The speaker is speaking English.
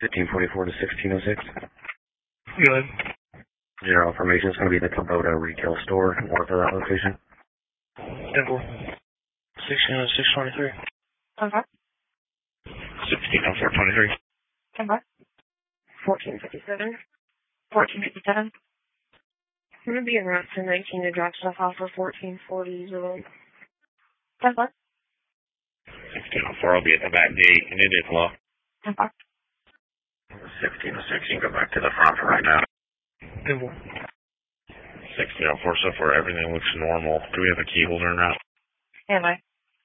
1544 to 1606. Good. General information is going to be the Kubota retail store north of that location. 10-4. 160623. 10-5. 160423. 10-5. 1457. 1457. I'm going to be around 1019 to drop stuff off for 1440. 10-5. 1604 will be at the back gate, and it is locked. 10-5. 1606, you can go back to the front for right now. 10-4. 1604, so far everything looks normal. Do we have a key holder now? Am I?